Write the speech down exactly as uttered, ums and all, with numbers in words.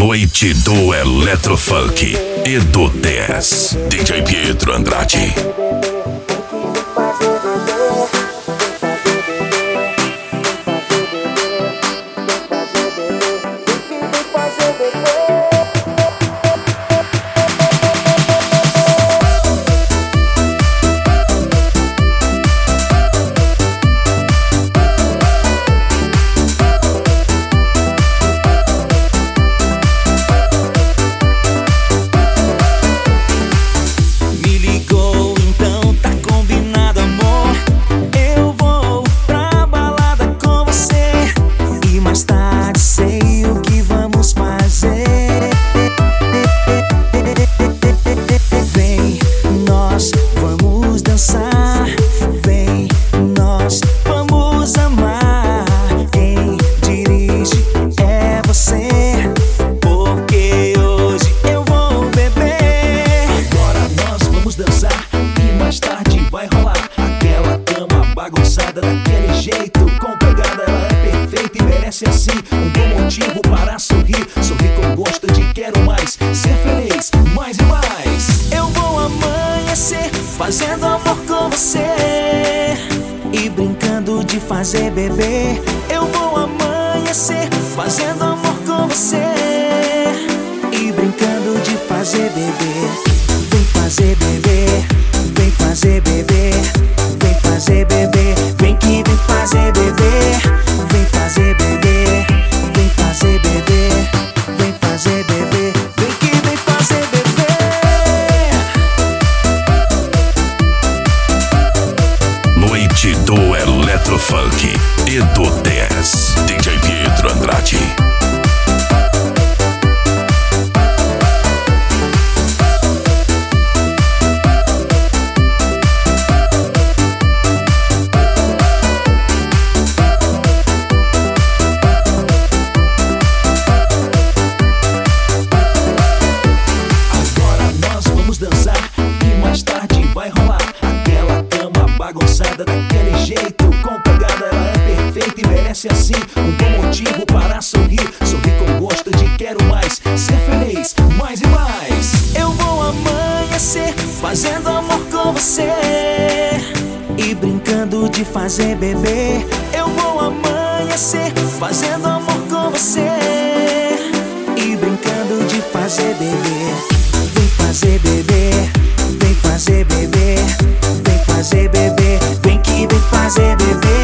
Noite do Eletrofunk e do dez. D J Pietro Andrade. Daquele jeito, com pegada, ela é perfeita e merece assim um bom motivo para sorrir. Sorrir com gosto de quero mais, ser feliz, mais e mais. Eu vou amanhecer fazendo amor com você e brincando de fazer bebê. Eu vou amanhecer fazendo amor com você e brincando de fazer bebê. Vem fazer bebê, vem fazer bebê, vem fazer bebê, vem que vem fazer bebê, vem fazer bebê, vem fazer bebê, vem fazer bebê, vem que vem fazer bebê. Noite do Eletrofunk e do dez. D J Pietro Andrade. Daquele jeito, com pegada, ela é perfeita e merece assim um bom motivo para sorrir. Sorrir com gosto de quero mais, ser feliz, mais e mais. Eu vou amanhecer fazendo amor com você e brincando de fazer bebê. Eu vou amanhecer fazendo amor com você e brincando de fazer bebê. Vem fazer bebê, vem fazer bebê, vem fazer bebê, vem que vem fazer bebê.